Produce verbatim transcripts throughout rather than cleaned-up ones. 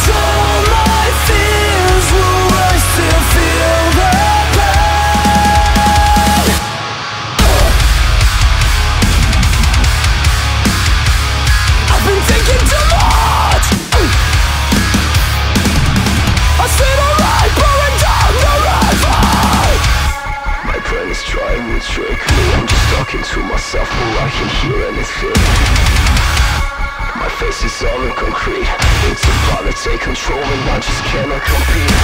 all my fears, will I still feel the pain? I've been thinking too much. I said alright, pouring down the river. My brain is trying to trick me. I'm just talking to myself, but I can hear anything. My face is all in concrete. It's about to take control and I just cannot compete.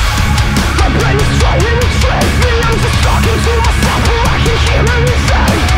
My brain is trying to trick me. I'm just talking to myself, but I can hear anything.